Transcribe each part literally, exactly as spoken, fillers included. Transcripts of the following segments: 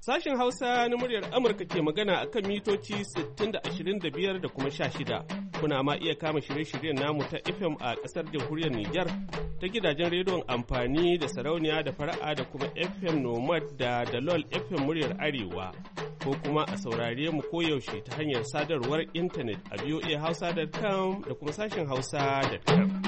Sashen Hausa na muryar Amurka ke magana a kan mitoci sittin da ashirin da biyar da kuma sha shida. Kuna ma iya kama shirye-shiryen namu ta F M a ƙasar jamhuriyar Nijar ta gidajen rediyon amfani da sarauniya da fara'a da kuma F M Nomad da Dalol F M muryar Arewa. Ko kuma a saurare mu koyaushe ta hanyar sadarwar intanet a v o a hausa dot com da kuma sashen hausa dot com.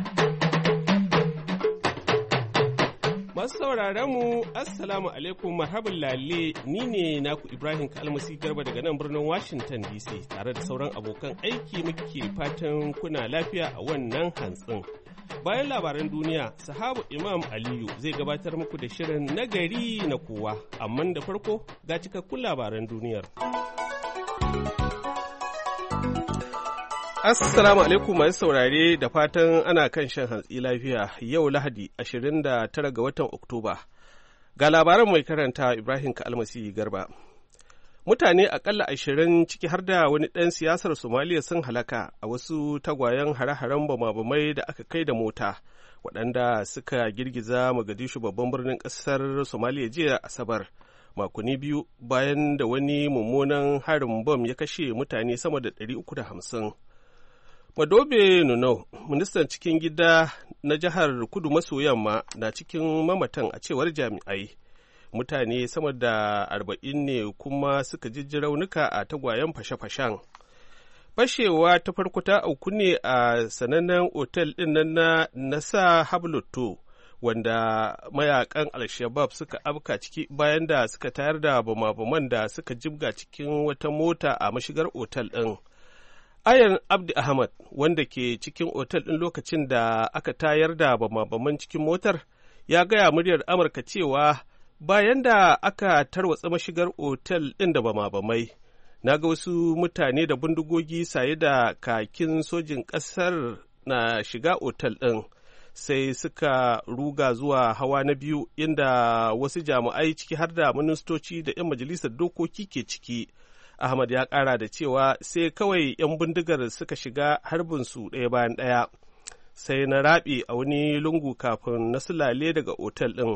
Masu sauraron mu Assalamu alaikum marhaban lalle ni ne naku Ibrahim Kalmasi Garba daga nan birnin Washington D C tare da sauran abokan aiki muke fatan kuna lafiya a wannan hantsin. Bayan labaran duniya, sahabu Imam Aliyu zai gabatar muku da shirin nagari na kowa, amma da farko ga cikakkun labaran duniyar. Assalamu alaikum masu saurare da fatan ana kan shan hantsi lafiya yau Lahadi ashirin da tara ga watan Oktoba. Ga labaran mai karanta Ibrahim Kalmasi Garba. Mutane akalla ashirin ciki har da wani ɗan siyasar Somaliya sun halaka a wasu tagwayen hare-haren bama-bamai da aka kai da mota, waɗanda suka girgiza Mogadishu babban birnin ƙasar Somaliya jiya Asabar, makonni biyu bayan da wani mummunan harin bom ya kashe mutane sama da ɗari uku da hamsin. Madobe Nuno, ministan cikin gida na jihar Kudu maso yamma, na cikin mamatan a cewar jami'ai. Mutane sama da arba'in ne kuma suka jijji raunuka a tagwayen fashe-fashen. Fashewa ta farko ta auku ne a sanannen otel ɗin nan na Nasa Habloto, wanda mayakan Al-Shabab suka afka ciki bayan da suka tayar da bama-baman da suka jibga cikin wata mota a mashigar otel ɗin. Ayan Abdi Ahmad, wanda ke cikin otel ɗin lokacin da aka tayar da bama-baman cikin motar, ya gaya muryar Amurka cewa bayan da aka tarwatsa mashigar otel ɗin da bama-bamai, na ga wasu mutane da bindigogi saye da kakin sojin ƙasar na shiga otel ɗin, sai suka ruga zuwa hawa na biyu inda wasu jami'ai ciki har da ministoci da 'yan majalisar dokoki ke ciki. Ahmad ya ƙara da cewa sai kawai 'yan bindigar suka shiga harbinsu ɗaya bayan ɗaya, sai na raɓe a wani lungu kafin na sulale daga otel ɗin.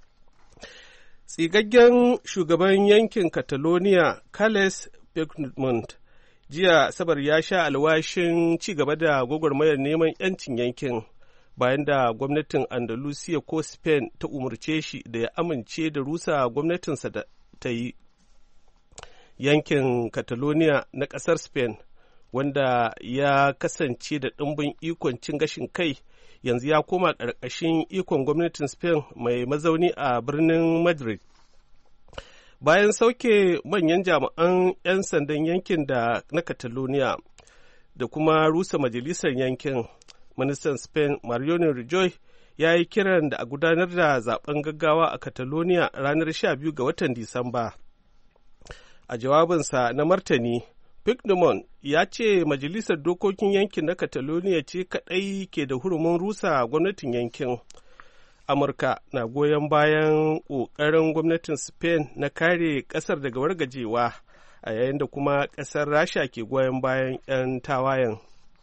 Tsigaggen shugaban yankin Catalonia, Carles Puigdemont, jiya Asabar ya sha alwashin ci gaba da gwagwarmayar neman 'yancin yankin bayan da gwamnatin Andalusia ko Spain ta umarce shi da ya amince da rusa gwamnatinsa da ta yi. Yankin Catalonia na ƙasar Spain, wanda ya kasance da ɗimbin ikon cin gashin kai, yanzu ya koma ƙarƙashin ikon gwamnatin Spain mai mazauni a birnin Madrid. Bayan sauke manyan jami'an 'yan sandan yankin da na Catalonia da kuma rusa majalisar yankin, ministan Spain Mariano Rajoy ya yi kiran da a gudanar da zaben gaggawa a Catalonia ranar sha biyu ga watan Disamba. A jawabinsa na martani, Puigdemont ya ce majalisar dokokin yankin na Catalonia ce kaɗai ke da hurumin rusa gwamnatin yankin. Amurka na goyon bayan ƙoƙarin gwamnatin Spain na kare ƙasar daga wargajewa, a yayin da kuma ƙasar Rasha ke goyon bayan 'yan tawayen.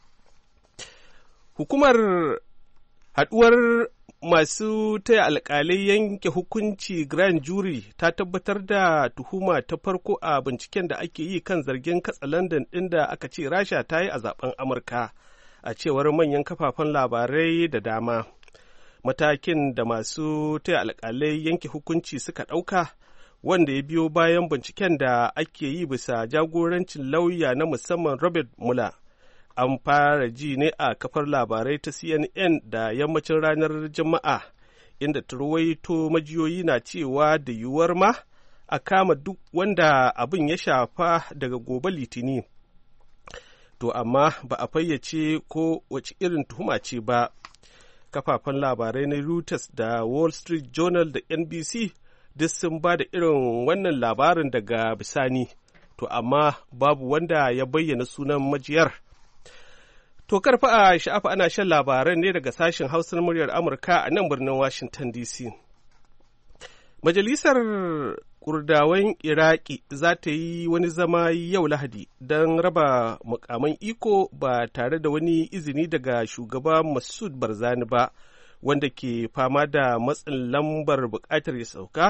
Hukumar haɗuwar masu taya alƙalai yanke hukunci grand jury ta tabbatar da tuhuma ta farko a binciken da ake yi kan zargin katsalandan ɗin da aka ce Rasha ta yi a zaben Amurka, a cewar manyan kafafen labarai da dama. Matakin da masu taya alƙalai yanke hukunci suka ɗauka, wanda ya biyo bayan binciken da ake yi bisa jagorancin lauya na musamman Robert Mueller. An fara ji ne a kafar labarai ta C N N da yammacin ranar Juma'a, inda turwaito majiyoyi na cewa da yiwuwar ma a kama duk wanda abin ya shafa daga gobe Litini. To amma ba a fayyace ko wace irin tuhuma ce ba. Kafafen labarai na Reuters da Wall Street Journal da N B C duk sun ba da irin wannan labarin daga bisani, to amma babu wanda ya bayyana sunan majiyar. To karfa a sha'afa ana shan labaran ne daga sashen Hausar muryar Amurka a nan birnin Washington D C. Majalisar Kurdawan Iraki za ta yi wani zama yau Lahadi don raba mukaman iko ba tare da wani izini daga shugaba Masud Barzani ba, wanda ke fama da matsin lambar buƙatar ya sauka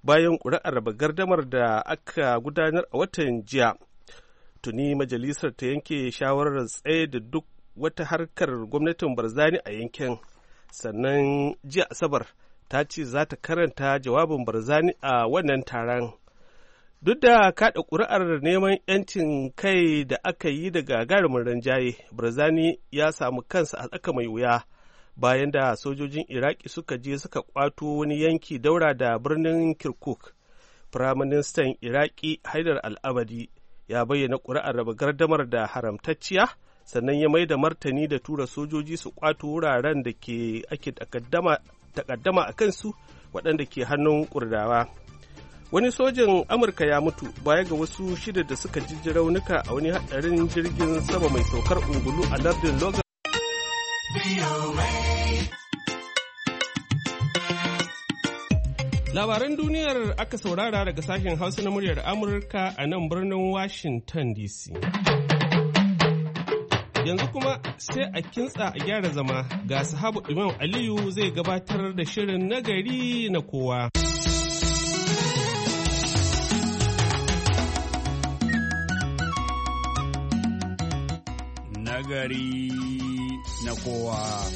bayan ƙuri'ar raba gardamar da aka gudanar a watan jiya. Tuni majalisar ta yanke shawarar tsaye da duk wata harkar gwamnatin Barzani a yankin. Sannan jiya Asabar ta ce za ta karanta jawabin Barzani a wannan taron. Duk da kaɗa ƙuri'ar neman 'yancin kai da aka yi da gagarumin ranjaye, Barzani ya samu kansa a tsaka mai wuya bayan da sojojin Iraki suka je suka ƙwato wani yanki daura da birnin Kirkuk. Firaministan Iraki Haidar al-Abadi ya bayyana ƙuri'ar raba gardamar da haramtacciya, sannan ya mai da martani da tura sojoji su ƙwato wuraren da ke ake takaddama a kansu waɗanda ke hannun Kurdawa. Wani sojin Amurka ya mutu baya ga wasu shida da suka ji raunuka a wani haɗarin jirgin sama mai saukar ungulu a lardin Logan. Labaran duniyar aka saurara daga sashen Hausa na muryar Amurka a nan birnin Washington D C. Yanzu kuma sai a kintsa a gyara zama ga sahabu Imam Aliyu zai gabatar da shirin nagari na kowa. Nagari na kowa.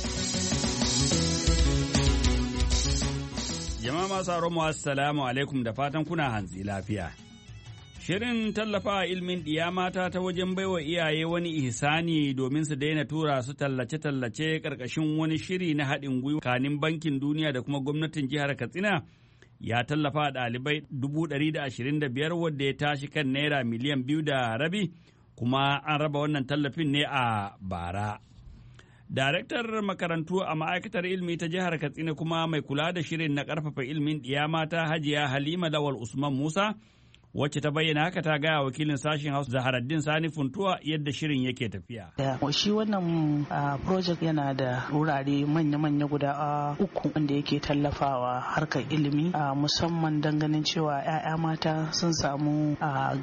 Jama'a masu aromu assalamu alaikum da fatan kuna hantsi lafiya. Shirin tallafawa ilimin ɗiya mata ta wajen baiwa iyaye wani ihsani domin su daina tura su tallace-tallace ƙarƙashin wani shiri na haɗin gwiwa kanin Bankin Duniya da kuma gwamnatin jihar Katsina ya tallafa ɗalibai dubu ɗari da ashirin da biyar wadda ya tashi kan naira miliyan biyu da rabi, kuma an raba wannan tallafin ne a bara. Daraktar makarantu a ma'aikatar ilimi ta jihar Katsina kuma mai kula da shirin na ƙarfafa ilimin ɗiya mata Hajiya Halima Lawal Usman Musa, wacce ta bayyana haka ta gaya wakilin sashen Hausa Zaharaddin Sani Funtuwa yadda shirin yake tafiya. Shi wannan project yana da wurare manya-manya guda uku wanda yake tallafawa harkar ilimi, musamman ganin cewa 'ya'ya mata sun samu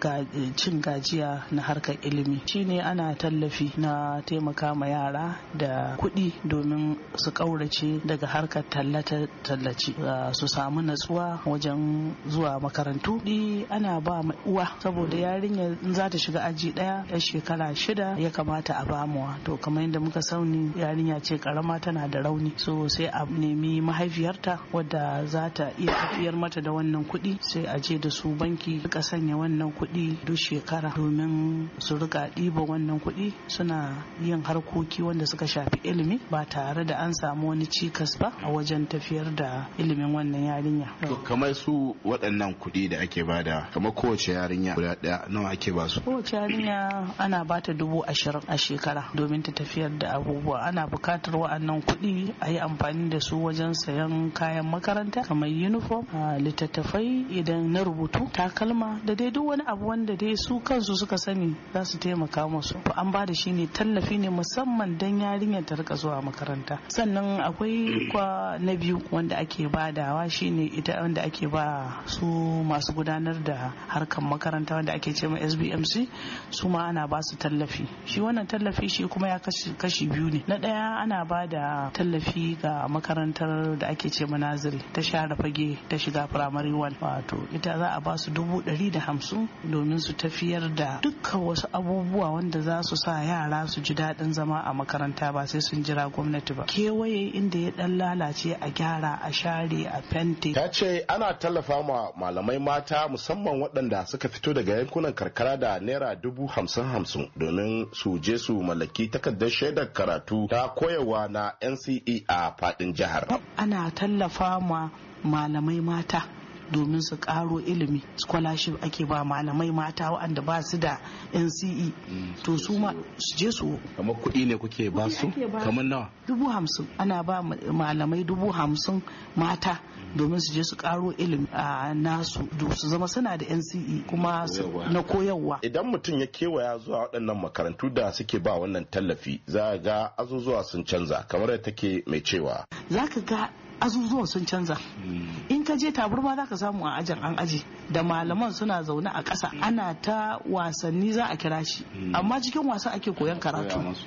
cin gajiya na harkar ilimi. Shine ana tallafi na taimaka ma yara da kuɗi domin su ƙaurace daga harkar tallace-tallace, su samu natsuwa wajen zuwa makarantu. Ana ba ma uwa, saboda yarinya in za ta shiga aji daya ya shekara shida ya kamata a bamuwa. To kamar yadda muka sauni yarinya ce karama tana da rauni, so sai a nemi mahaifiyarta wadda za ta iya tafiyar mata da wannan kuɗi, sai a je da su banki rika sanya wannan kuɗi duk shekara domin su rika ɗiba wannan kuɗi suna yin harkoki wanda suka shafi ilimi ba tare da an samu wani cikas ba a wajen tafiyar da ilimin wannan yarinya. To kamar su waɗannan kuɗi da ake bada, kamar kowace yarinya guda ɗaya nawa ake ba su? Kowace yarinya ana ba ta dubu ashirin a shekara domin ta tafiyar da abubuwa. Ana buƙatar wa'annan kuɗi a yi amfani da su wajen sayan kayan makaranta kamar uniform, littattafai idan na rubutu, takalma da dai duk wani abu wanda dai su kansu suka sani za su taimaka musu. An ba da shi ne tallafi ne musamman don yarinyar ta rika zuwa makaranta. Sannan akwai kwa na biyu wanda ake badawa shine ita wanda ake ba su masu gudanar da harkar makaranta wanda ake ce ma S B M C, su ma ana ba su tallafi. Shi wannan tallafi shi kuma ya kashi biyu ne. Na ɗaya ana ba da tallafi ga makarantar da ake ce ma naziri ta share fage ta shiga primary one, wato ita za a ba su dubu ɗari da hamsin domin su tafiyar da dukkan wasu abubuwa wanda za su sa yara su ji daɗin zama a makaranta ba sai sun jira gwamnati ba. Kewaye inda ya ɗan lalace a gyara, a share, a fente. Ta ce ana tallafa ma malamai mata musamman waɗanda suka fito daga yankunan karkara da naira dubu hamsin hamsin domin su je su mallaki takardar shaidar karatu ta koyarwa na N C E a faɗin jihar. Ana tallafa ma malamai mata domin su karo ilimi. Scholarship ake ba malamai mata waɗanda ba su da N C E, to su ma su je su. Kamar kuɗi ne kuke ba su? Kamar nawa? Dubu hamsin. Ana ba malamai dubu hamsin mata domin su je su karo ilimi a nasu, su zama suna da N C E kuma na koyarwa. Idan mutum ya kewaya zuwa waɗannan makarantu da suke ba wannan tallafi, za a ga azuzuwa sun canza kamar yadda take mai cewa. Za ka ga azuzuwan sun canza. In ka je taburma za ka samu a ajin an aji da malaman suna zaune a ƙasa ana ta wasanni za a kira shi, amma cikin wasa ake koyan karatu.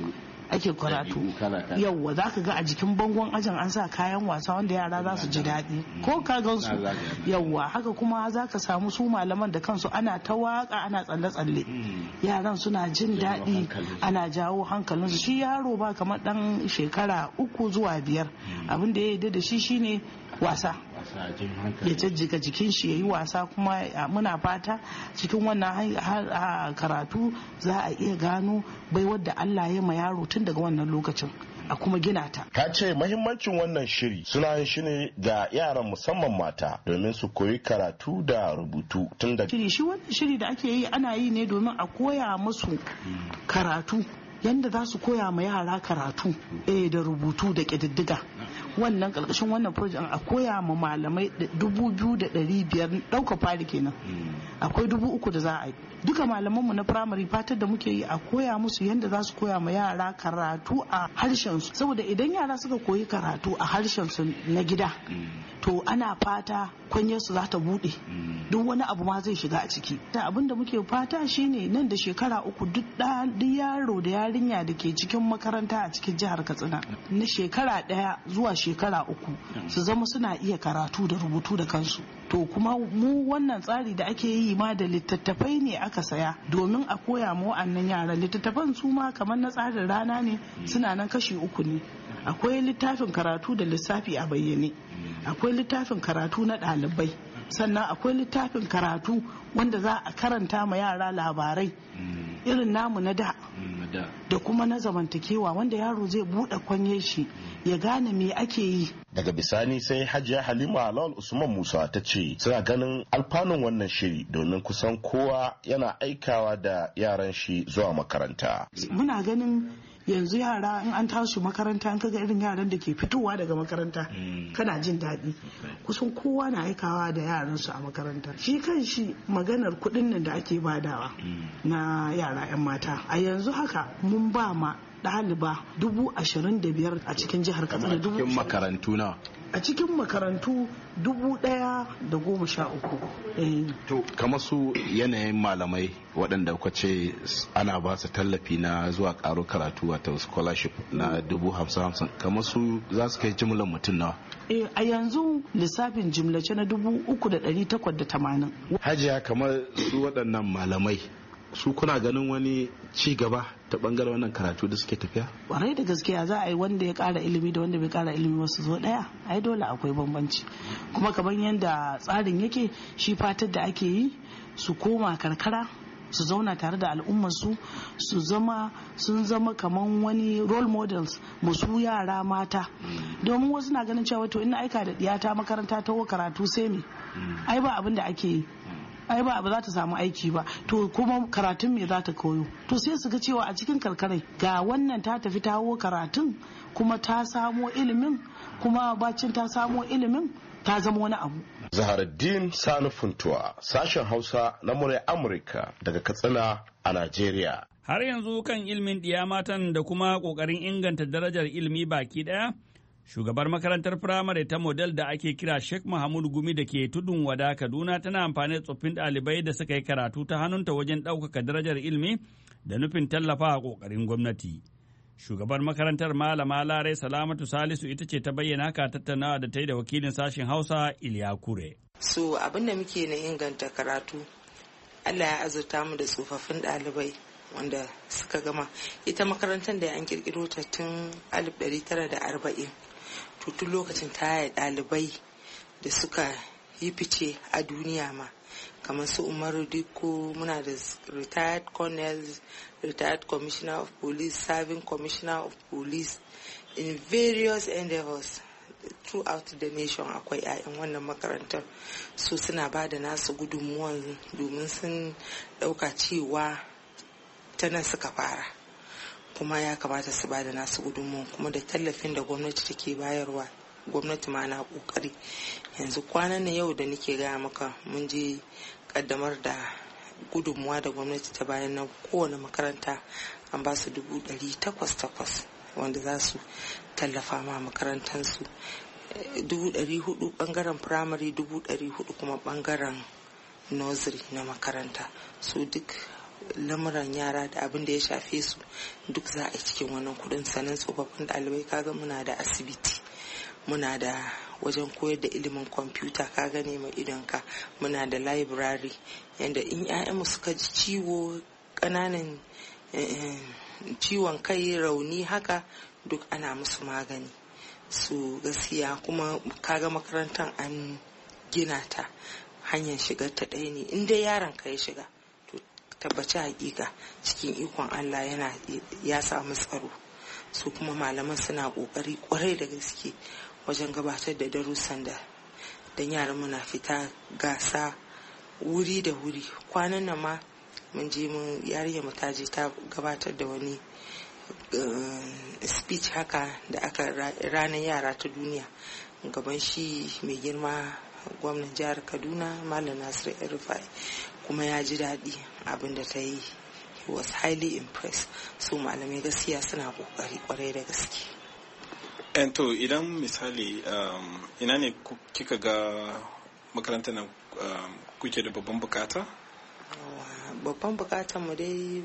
ake karatu yauwa za ka ga a jikin bangon ajin an sa kayan wasa wanda yara za su ji daɗi ko ka gan su yauwa haka kuma za ka samu su malaman da kansu ana ta waka ana tsalle-tsalle yaran suna jin daɗi ana jawo hankalinsu shi yaro ba kamar ɗan shekara uku zuwa biyar abin da ya yi da shi shine wasa ya jajjiga jikin shi ya yi wasa kuma muna fata cikin wannan karatu za a iya gano bai wadda Allah ya ma yaro tun daga wannan lokacin a kuma gina ta. Ka ce mahimmancin wannan shiri suna yin shi ne ga yaran musamman mata domin su koyi karatu da rubutu tun da shiri shi wannan shiri da ake yi ana yi ne domin a koya musu karatu yanda za su koya ma yara karatu eh da rubutu da ƙididdiga wannan ƙarƙashin wannan project a koya ma malamai dubu biyu da ɗari biyar ɗauka fari kenan akwai dubu uku da za a yi duka malamanmu na firamare fatar da muke yi a koya musu yadda za su koya ma yara karatu a harshen su saboda idan yara suka koyi karatu a harshen su na gida to ana fata kwanyar su za ta bude duk wani abu ma zai shiga a ciki ta abin da muke fata shine nan da shekara uku duk yaro da yarinya da ke cikin makaranta a cikin jihar Katsina na shekara daya zuwa shekara uku su zama suna iya karatu da rubutu da kansu to kuma mu wannan tsari da ake yi ma da littattafai ne aka saya domin a koya ma wa'annan yaran littattafan su ma kamar na tsarin rana ne suna nan kashi uku ne akwai littafin karatu da lissafi a bayyane akwai littafin karatu na ɗalibai sannan akwai littafin karatu wanda za a karanta ma yara labarai irin namu na da da kuma na zamantakewa wanda yaro zai buɗe kwanye shi ya gane me ake yi. Daga bisani sai Hajiya Halima Lawal Usman Musa ta ce suna ganin alfanun wannan shiri domin kusan kowa yana aikawa da yaran shi zuwa makaranta. Muna ganin yanzu yara in an tashi makaranta an kaga irin yaran da ke fitowa daga makaranta kana jin daɗi kusan kowa na aikawa da yaransu a makaranta shi kan shi maganar kuɗin nan da ake badawa na yara 'yan mata a yanzu haka mun ba ma ɗaliba dubu ashirin da biyar a cikin jihar Katsina dubu cikin makarantu na a cikin makarantu dubu ɗaya da goma sha uku. To kamar su yanayin malamai waɗanda kuka ce ana ba su tallafi na zuwa ƙaro karatu wato scholarship na dubu hamsin hamsin kamar su za su kai jimlar mutum nawa. Eh, a yanzu lissafin jimlace na dubu uku da ɗari takwas da tamanin. Hajiya kamar su waɗannan malamai su kuna ganin wani ci gaba ta bangaren wannan karatu da suke tafiya? Kwarai da gaskiya za a yi wanda ya kara ilimi da wanda bai kara ilimi wasu zo daya ai dole akwai bambanci kuma kamar yadda tsarin yake shi fatar da ake yi su koma karkara su zauna tare da al'ummarsu su zama sun zama kamar wani role models musu yara mata domin wasu na ganin cewa to ina aika da diyata makaranta ta karatu sai me ai ba abin da ake yi ai ba ba za ta samu aiki ba to kuma karatun me za ta koyo to sai su ga cewa a cikin karkarai ga wannan ta tafi tawo karatun kuma ta samo ilimin kuma bacin ta samo ilimin ta zama wani abu. Zaharaddin Sani Funtuwa sashen Hausa na murya Amurka daga Katsina a Najeriya. Har yanzu kan ilimin ɗiya matan da kuma ƙoƙarin inganta darajar ilimi baki ɗaya shugabar makarantar firamare ta model da ake kira Sheikh Mahmud Gumi da ke tudun wada Kaduna tana amfani da tsoffin ɗalibai da suka yi karatu ta hannunta wajen ɗaukaka darajar ilimi da nufin tallafa a ƙoƙarin gwamnati. Shugabar makarantar Malama Lare Salamatu Salisu ita ce ta bayyana haka tattaunawa da ta yi da wakilin sashen Hausa Iliya Kure. So abin da muke na inganta karatu, Allah ya azurta mu da tsofaffin ɗalibai wanda suka gama. Ita makarantar da an kirkiro ta tun alif ɗari tara da arba'in. Tutun lokacin taya ɗalibai da suka yi fice a duniya ma kamar su Umaru Dikko, muna da retired colonels, retired commissioner of police, serving commissioner of police in various endeavors throughout the nation. Akwai 'ya'yan wannan makarantar su suna ba da nasu gudunmuwan domin sun ɗauka cewa ta nan suka fara kuma ya kamata su ba da nasu gudunmuwan kuma da tallafin da gwamnati take bayarwa. Gwamnati ma na kokari yanzu kwanan na yau da nake gaya maka mun je kaddamar da gudunmuwa da gwamnati ta bayan na kowane makaranta an ba su dubu ɗari takwas takwas wanda za su tallafa ma makarantansu dubu ɗari hudu bangaren firamare dubu ɗari hudu kuma bangaren nursery na makaranta su duk lamuran yara da abin da ya shafe su duk za a yi cikin wannan kudin. Sanan tsofaffin ɗalibai kaga muna da asibiti, muna da wajen koyar da ilimin kwamfuta ka gane mai idonka, muna da library yadda in 'ya'yanmu suka ji ciwo ƙananan ciwon kai, rauni haka duk ana musu magani. Su gaskiya kuma kaga makarantar an gina ta hanyar shigar ta ɗaya ne, in dai yaron ka ya shiga to tabbaci hakika cikin ikon Allah yana ya samu tsaro. Su kuma malaman suna kokari kwarai da gaske wajen gabatar da darussan da dan yaran muna fita gasa wuri da wuri. Kwanan nan ma mun je mun yarinya mu ta je ta gabatar da wani speech haka da aka ranar yara ta duniya gaban shi mai girma gwamnan jihar Kaduna Malam Nasiru El-Rufai, kuma ya ji daɗi abin da ta yi. He was highly impressed. So malamai gaskiya suna kokari kwarai da gaske. And to idan misali um, ina ne kika ga makarantar nan um, kuke da babban bukata? Babban bukatar mu dai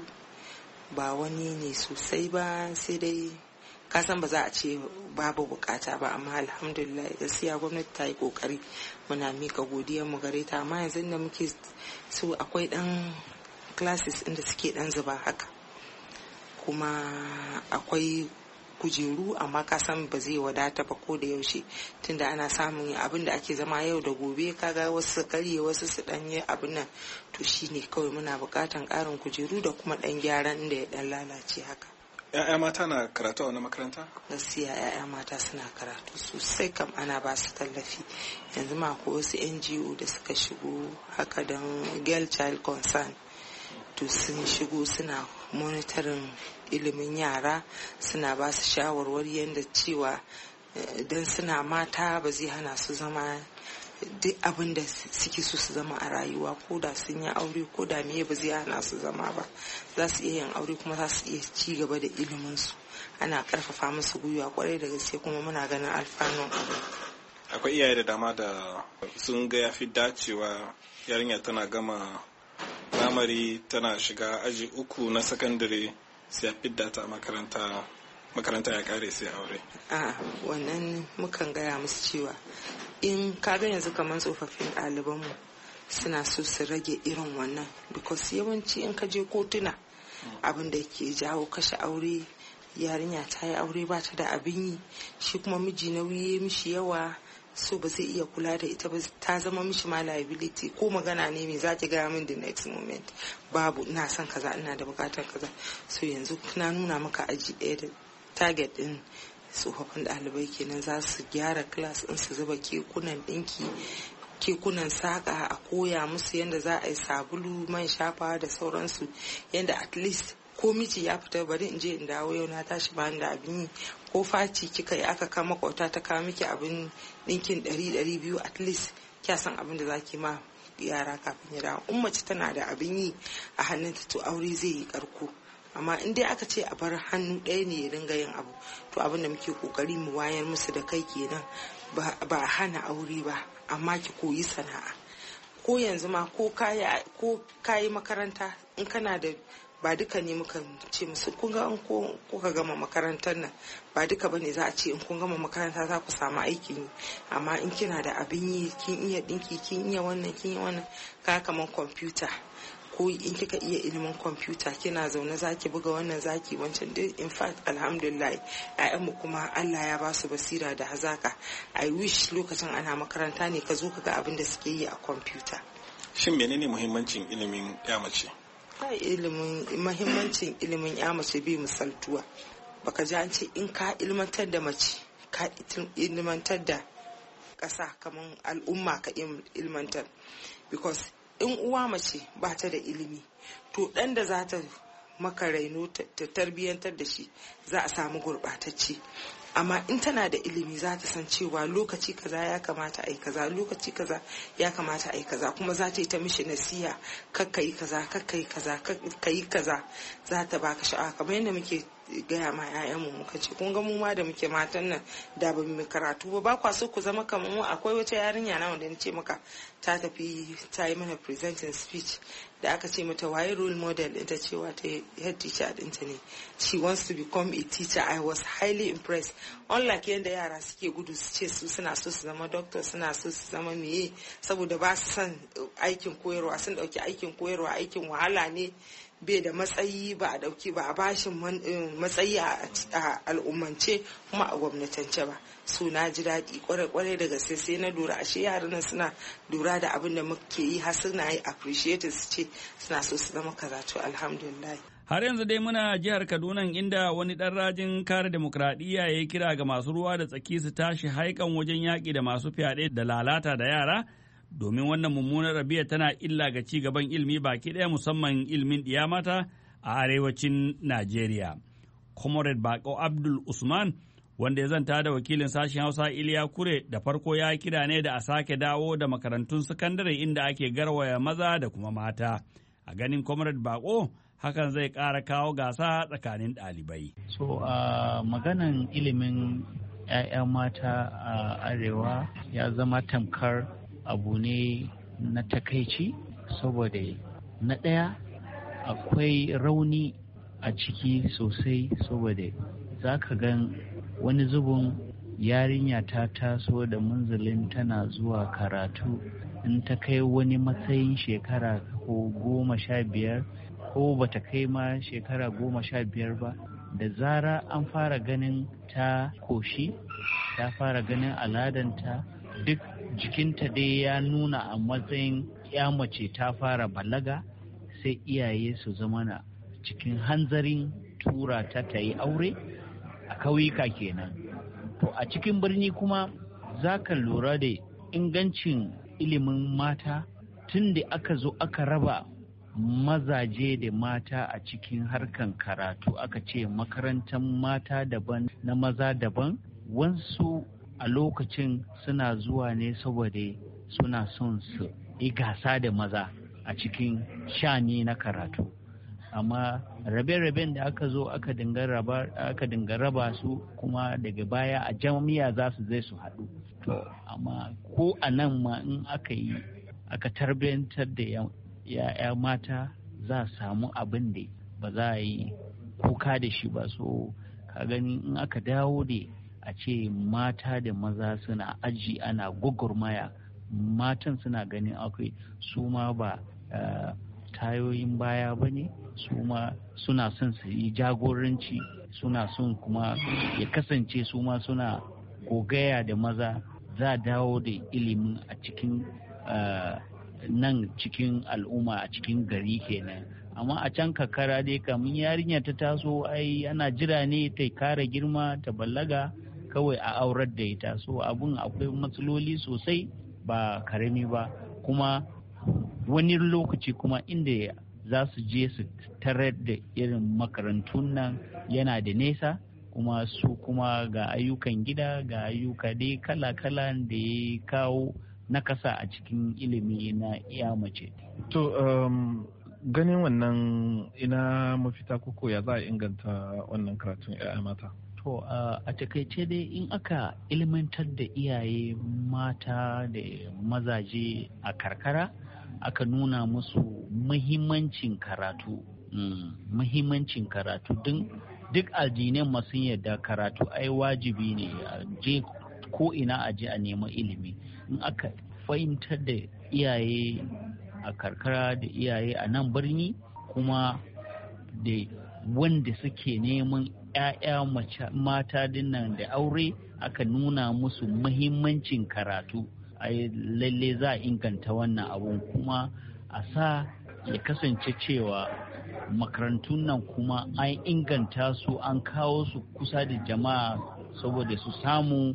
ba wani ne sosai ba, sai dai kasan ba za a ce babu bukata ba, amma alhamdulillah gaskiya gwamnati ta yi kokari, muna mika godiyar mu gare ta. Amma yanzu da muke so akwai dan classes inda suke dan zuba haka, kuma akwai kujeru, amma kasan ba zai wadata ba ko da yaushe tunda ana samun abin da ake zama yau da gobe, kaga wasu su karye wasu su dan yi abin nan, to shine kawai muna bukatan karin kujeru da kuma dan gyaran da ya dan lalace haka. Ya'ya mata na karatu a wani makaranta? Gaskiya ya'ya mata suna karatu sosai, kam ana ba su tallafi. Yanzu ma ko wasu N G O da suka shigo haka don Girl Child Concern, to sun shigo suna monitoring ilimin yara, suna ba su shawarwari yadda cewa don suna mata ba zai hana su zama duk abin da suke so su zama a rayuwa, ko da sun yi aure ko da miye ba zai hana su zama ba, za su iya yin aure kuma za su iya ci gaba da ilimin su. Ana karfafa musu gwiwa kwarai da gaske, kuma muna ganin alfanun abu. Akwai iyaye da dama da sun ga yafi dacewa yarinya tana gama primary tana shiga aji uku na sakandare sai a fidda ta makaranta makaranta ya kare sai aure. A wannan mukan gaya musu cewa in kaga yanzu kamar tsofaffin ɗalibanmu suna so su rage irin wannan, because yawanci in ka je kotuna abin da ke jawo kashe aure, yarinya ta yi aure ba ta da abin yi, shi kuma miji nauyi mishi yawa, so ba zai iya kula da ita ba, ta zama mishi ma liability. Ko magana ne me za ki gaya min the next moment, babu ina son kaza ina da bukatar kaza. So yanzu na nuna maka aji ɗaya da target din tsofaffin ɗalibai kenan, za su gyara class din su zuba kekunan ɗinki, kekunan saƙa, a koya musu yadda za a yi sabulu, man shafa da sauransu, yadda at least ko miji ya fita bari in je in dawo yau na tashi ba da abin yi, ko faci kika yi aka kama kwauta ta kawo miki abin ɗinkin ɗari ɗari biyu, at least kya san abin da zaki ma yara kafin ya dawo. In mace tana da abin yi a hannunta to aure zai yi karko. Amma in dai aka ce a bar hannu ɗaya ne ya ringa yin abu, to abin da muke kokari mu wayar musu da kai kenan, ba a hana aure ba, amma ki koyi sana'a. Ko yanzu ma ko kayi makaranta in kana da, ba duka ne muka ce musu kun ga ko kuka gama makarantar nan ba duka bane za a ce in kun gama makaranta za ku samu aikin yi, amma in kina da abin yi, kin iya dinki, kin iya wannan kin iya wannan, ka kaman kwamfuta, ko in kika iya ilimin kwamfuta kina zaune zaki buga wannan zaki wancan dai. In fact alhamdulillah ƴaƴanmu kuma Allah ya ba su basira da hazaka. I wish lokacin ana makaranta ne ka zo ka ga abin da suke yi a kwamfuta. Shin menene muhimmancin ilimin ya mace? Ilimin muhimmancin ilimin ya mace bai misaltuwa. Baka ji an ce in ka ilmantar da mace ka ilmantar da ƙasa, kamar al'umma ka ilmantar, because in uwa mace ba ta da ilimi to ɗan da za ta maka raino ta tarbiyyantar da shi za a samu gurɓatacce. amma in tana da ilimi za ta san cewa lokaci kaza ya kamata a yi kaza, lokaci kaza ya kamata a yi kaza, kuma za ta yi ta mishi nasiha kakka yi kaza kakka yi kaza kakka yi kaza, za ta baka sha'awa. Kamar yadda muke gaya ma 'ya'yanmu muka ce kun ga mu ma da muke matan nan da ba mu karatu ba ba kwa so ku zama kamar mu. Akwai wata yarinya na wanda ce maka ta tafi ta yi mana presenting speech da aka ce mata waye role model ɗinta, cewa ta head teacher ɗinta ne, she wants to become a teacher. I was highly impressed. Unlike yadda yara suke gudu su ce su suna so su zama doctor, suna so su zama meye, saboda ba su son aikin koyarwa, sun dauki aikin koyarwa aikin wahala ne, bai da matsayi, ba a dauki ba a bashin matsayi a al'ummance kuma a gwamnatance ba. So na ji daɗi kwarai-kwarai da gaske, sai na lura ashe yaran nan suna lura da abin da muke yi, har suna yi appreciate su ce suna so su zama karatu. Alhamdulillah. Har yanzu dai muna jihar Kaduna, inda wani ɗan rajin kare demokradiyya ya yi kira ga masu ruwa da tsaki su tashi haikan wajen yaƙi da masu fyaɗe da lalata da yara, domin wannan mummunar rabiya tana illa ga ci gaban ilimi baki ɗaya, musamman ilimin ɗiya mata a arewacin Najeriya. Comrade Bako Abdul Usman, wanda ya zanta da wakilin sashen Hausa Iliya Kure, da farko ya kira ne da a sake dawo da makarantun sakandare inda ake garwaya maza da kuma mata. A ganin Comrade Bako, hakan zai ƙara kawo gasa tsakanin ɗalibai. So a uh, maganan ilimin 'ya'ya mata a uh, arewa ya zama tamkar abu ne na takaici, saboda na ɗaya akwai rauni a ciki sosai, saboda za ka gan wani zubin yarinya ta taso da munzalin tana zuwa karatu, in ta kai wani matsayin shekara ko goma sha biyar ko bata kai ma shekara goma sha biyar ba, da zara an fara ganin ta koshi, ta fara ganin aladanta, duk jikinta dai ya nuna a matsayin ya mace ta fara balaga, sai iyaye su zama na cikin hanzarin tura ta ta yi aure a kauyuka kenan. To a cikin birni kuma za ka lura da ingancin ilimin mata, tun da aka zo aka raba mazaje da mata a cikin harkan karatu, aka ce makarantar mata daban na maza daban. Wansu a lokacin suna zuwa ne saboda suna son su yi gasa da maza a cikin shani na karatu, amma rabe-raben da aka zo aka dinga raba aka dinga raba su, kuma daga baya a jami'a za su zai su haɗu. To amma ko a nan ma in aka yi aka tarbiyantar da ya'ya mata, za a samu abin da ba za a yi kuka da shi ba. So ka gani in aka dawo da a ce mata da maza suna aji ana gwagwarmaya, matan suna ganin akwai su ma ba uh, tayoyin baya ba ne, su ma suna son su yi jagoranci, suna son kuma ya kasance su ma suna gogaya da maza, za a dawo da ilimin a cikin uh, nan cikin al'umma a cikin gari kenan. Amma a can kakara dai kamun yarinya ta taso, ai ana jira ne ta kara girma ta ballaga kawai a aurar da ita. So abun akwai matsaloli sosai ba karami ba, kuma wani lokaci kuma inda za su je su tarar da irin makarantun nan yana da nesa, kuma su kuma ga ayyukan gida ga ayyuka dai kala-kala da ya kawo nakasa a cikin ilimi na iya mace. To um, ganin wannan ina mafita koko ya za a inganta wannan karatun 'ya'ya mata? To uh, a takaice dai in aka ilmantar da iyaye mata da mazaje a karkara, aka nuna musu muhimmancin karatu, mm, muhimmancin karatu din duk addinan masu yadda karatu ai wajibi ne, a je ko ina a je a nema ilimi. In aka fahimtar da iyaye a karkara da iyaye a nan birni, kuma da wanda suke neman 'ya'ya mata dinnan da aure, aka nuna musu muhimmancin karatu, ai lalle za a inganta wannan abun, kuma a sa ya kasance cewa makarantun nan kuma an inganta su, an kawo su kusa da jama'a saboda su samu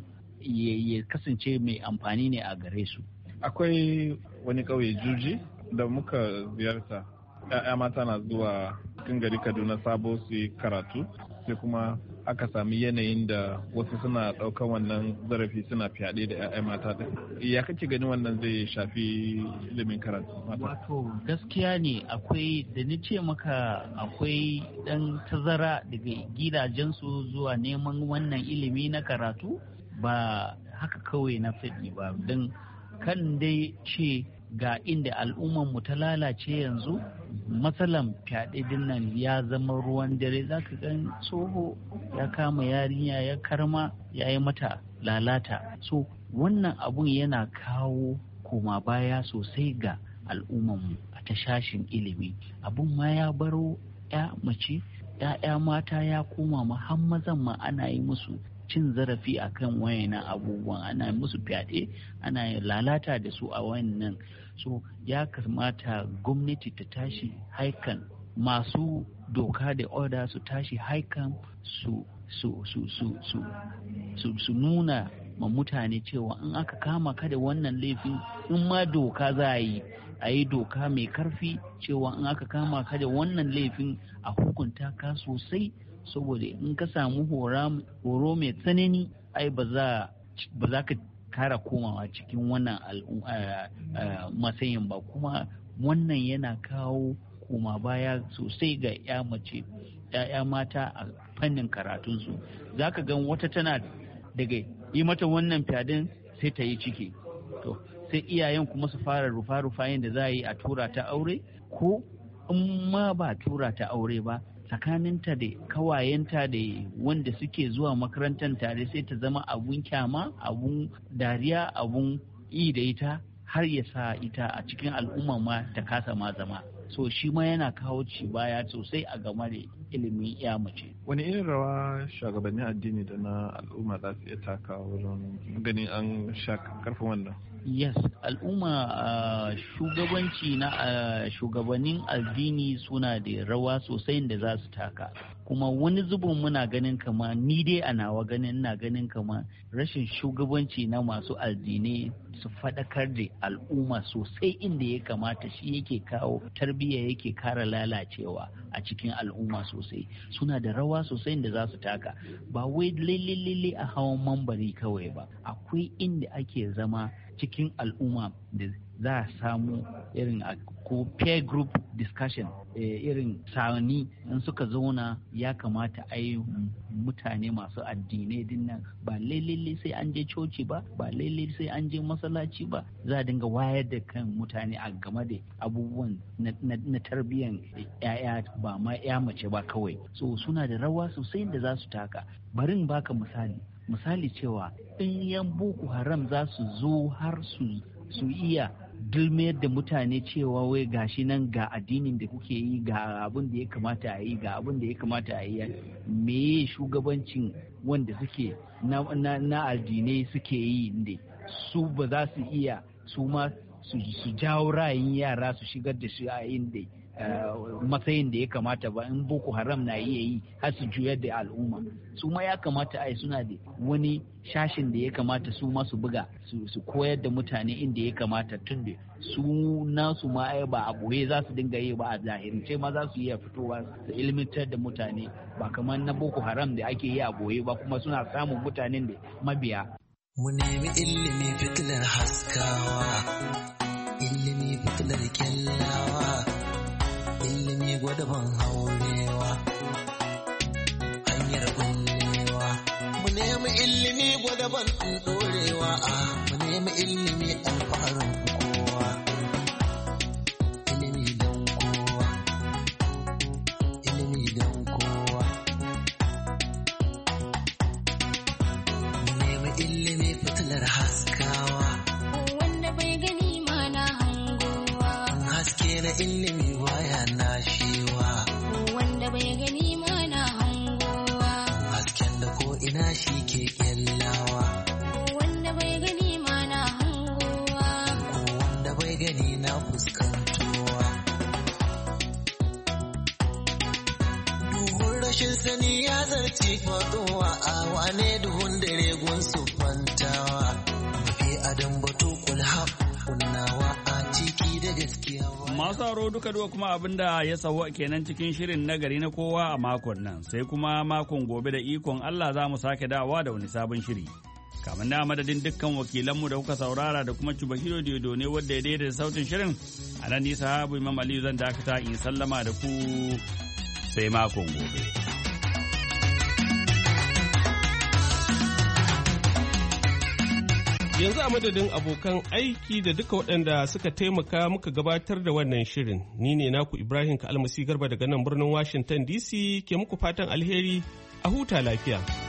ya kasance mai amfani ne a gare su. Akwai wani ƙauye Juji da muka ziyarta, 'ya'ya mata na zuwa cikin gari Kaduna Sabo su yi karatu, sai kuma aka sami yanayin da wasu suna ɗaukan wannan zarafi suna fyaɗe da 'ya'ya mata ɗin. Ya kake ganin wannan zai shafi ilimin karatu mata? Wato gaskiya ne akwai da ni ce maka akwai ɗan tazara daga gidajensu zuwa neman wannan ilimi na karatu ba haka kawai na faɗi ba don kan dai ce ga inda al'ummar mu ta lalace yanzu matsalan fyaɗe dinnan ya zama ruwan dare za ka gan tsoho ya kama yarinya ya karma ya yi mata lalata so wannan abun yana kawo koma baya sosai ga al'ummar mu a ta shashin ilimi abun ma ya baro ya mace ya'ya mata ya koma ma har mazan ma ana yi musu cin zarafi akan wayannan abubuwan ana musu fyaɗe ana lalata da su a wayannan so ya kamata gwamnati ta tashi haikan masu doka da order su tashi haikan su su su su su su su nuna ma mutane cewa in aka kama ka da wannan laifin in ma doka za a yi a yi doka mai karfi cewa in aka kama ka da wannan laifin a hukunta ka sosai saboda in ka samu horo mai tsanani ai ba za ka kara komawa cikin wannan matsayin ba kuma wannan yana kawo koma baya sosai ga ya mace ya mata a fannin karatunsu za ka gan wata tana daga yi mata wannan fyadin sai ta yi ciki to sai iyayen kuma su fara rufa-rufa da za a yi a tura ta aure ko in ma ba tura ta aure ba tsakaninta da kawayenta da wanda suke zuwa makarantar tare sai ta zama abun kyama abun dariya abun yi da ita har ya sa ita a cikin al'umma ma ta kasa ma zama so shi ma yana kawo ci baya sosai a game da ilimin ya mace. Wani irin rawa shugabannin addini da na al'umma za su iya taka wurin ganin an sha karfin wannan? Yes, al'umma uh, shugabanci na uh, shugabannin addini suna da rawa sosai da za su taka. Kuma wani zubin muna ganin kama ni dai a nawa ganin na ganin kama rashin shugabanci na masu addinai su faɗakar da al'umma sosai inda ya kamata shi yake kawo tarbiyya yake kara lalacewa a cikin al'umma sosai suna da rawa sosai da za su taka ba wai lalle a hawan mambari kawai ba akwai inda ake zama cikin al'umma da za a samu irin ko peer group discussion irin sani in suka zauna ya kamata a yi mutane masu addinai dinnan ba lalle sai an je coci ba ba lalle sai an je masallaci ba za a dinga wayar da kan mutane a game da abubuwan na tarbiyyar yaya ba ma ya mace ba kawai so suna da rawa sosai da za su taka barin baka misali misali cewa in yan boko haram za su zo har su su iya dulmiyar da mutane cewa wai gashi nan ga addinin da kuke yi ga abin da ya kamata a yi ga abin da ya kamata a yi meye shugabancin wanda suke na, na, na addinai suke yi ne su ba za su iya su ma su, su jawo ra'ayin yara su shigar da shi a inda Uh, matsayin da ya kamata ba in boko haram na iya yi har su juyar da al'umma su ma ya kamata ai suna da wani shashin da ya kamata su ma su buga su, su koyar da mutane inda ya kamata tun da su nasu ma ai ba a boye za su dinga yi ba a zahirce ma za su iya fitowa su ilmantar da mutane ba kamar na boko haram da ake yi a boye ba kuma suna samun mutanen da mabiya. Mu nemi ilimi fitilar haskawa, ilimi fitilar kyallawa, ilimi gwadaban haurewa, hanyar bullewa. Mu nemi ilimi gwadaban ɗorewa, mu nemi ilimi alfaharin kowa. Ilimi don kowa, ilimi don kowa. Mu nemi ilimi fitilar haskawa, wanda bai gani ma na hangowa. Haske na ilimi baya nashewa, wanda bai gani ma na hangowa. Hasken da ko ina shi ke kyallawa, wanda bai gani ma na hangowa. ko wanda bai gani na fuskantowa. Duhun rashin sani ya zarce faɗowa, a wane duhun dare gun su fantawa. Mafi adam batu kulhab kunnawa a ciki da gaskiya. Masu aro duka duka kuma abinda ya sauwa kenan cikin shirin nagari na kowa a makon nan, sai kuma makon gobe da ikon Allah za mu sake dawowa da wani sabon shiri. Kamar da madadin dukkan wakilanmu da kuka saurara da kuma Cubahiro Diodo ne wadda ya daidaita sautin shirin, a nan nisa habu Imam Aliyu zan dakata in sallama da ku sai makon gobe. Yanzu a madadin abokan aiki da duka waɗanda suka taimaka muka gabatar da wannan shirin, ni ne naku Ibrahim Kalmasi Garba daga nan birnin Washington D C ke muku fatan alheri a huta lafiya.